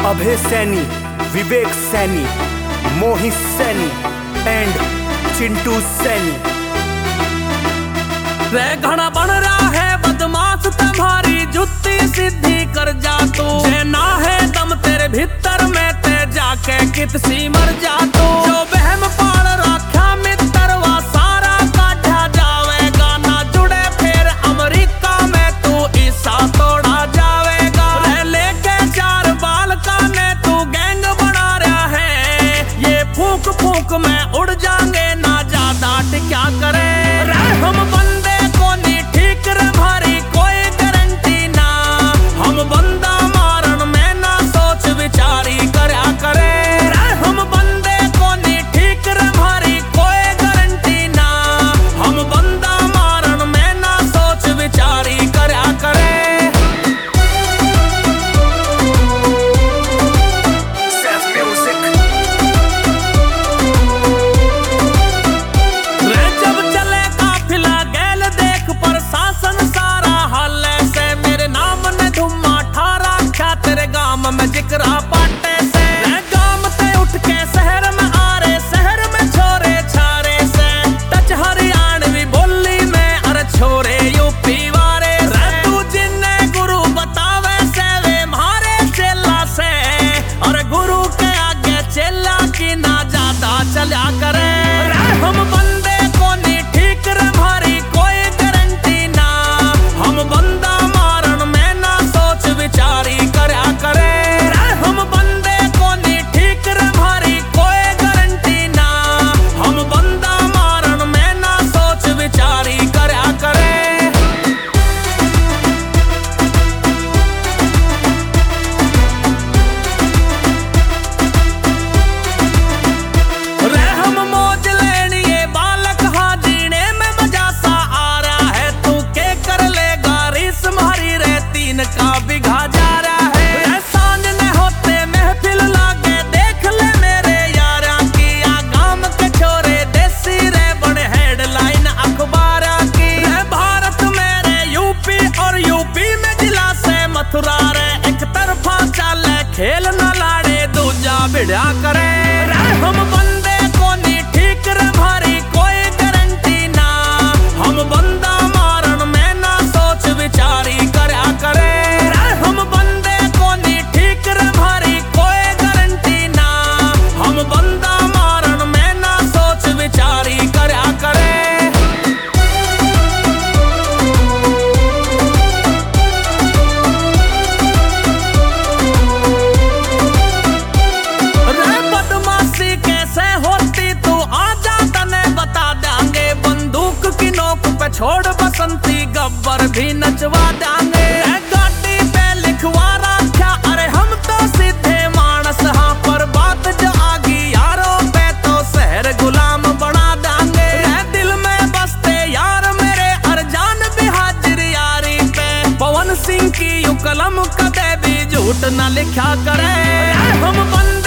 अभय Saini, Vivek Saini, Mohit Saini and Chintu Saini. रे घना बन रहा है बदमाश तुम्हारी जुत्ती सीधी कर जा तू। ना है दम तेरे भीतर में ते जाके कितसी मर जा तू। जो बहम पाल रखा मित्र वा सारा काढ़ा जावेगा। ना जुड़े फिर अमेरिका में तू ईसा तोड़ा जावेगा। रे लेके चार बाल का ने तू गैंग बना रहा है। ये फूक फूक में उड़ जाएंगे ना ज्यादा क्या करे। रे हम बंदे में जिक्रा पाटे से गांव ते उठ के शहर में आ रहे। शहर में छोरे छारे से टच हरियाणवी बोली में अरे छोरे यूपी वारे से। तू जिन्ने गुरु बतावे से वे मारे चेला से। और गुरु के आगे चेला की ना ज्यादा चला करे। हम बंदे को नहीं ठीक रे भारी कोई गारंटी ना। हम बंदा मारन में ना सोच विचारी करया करे। का बिघा जा रहा है सांझ ने होते महफिल लागे। देख ले मेरे यारा की गांव के छोरे देसी रे बड़े हेडलाइन अखबार की। भारत मेरे यूपी और यूपी में जिला से मथुरा रे। एक तरफा चाले खेल न लाड़े दूजा भिड़ा करे। हम बंदे को नहीं ठीक रे भारी कोई गारंटी ना। हम बंदा मारन में ना सोच विचारी करया करे। छोड़ बसंती गब्बर भी नचवा देंगे। गाड़ी पे लिखवा रखा अरे हम तो सीधे मानस। हाँ पर बात जो आगी यारों पे तो शहर गुलाम बना देंगे। दिल में बसते यार मेरे अरजान भी हाजिर यारी पे। पवन सिंह की यू कलम कदे भी झूठ न लिखा करे। हम बंद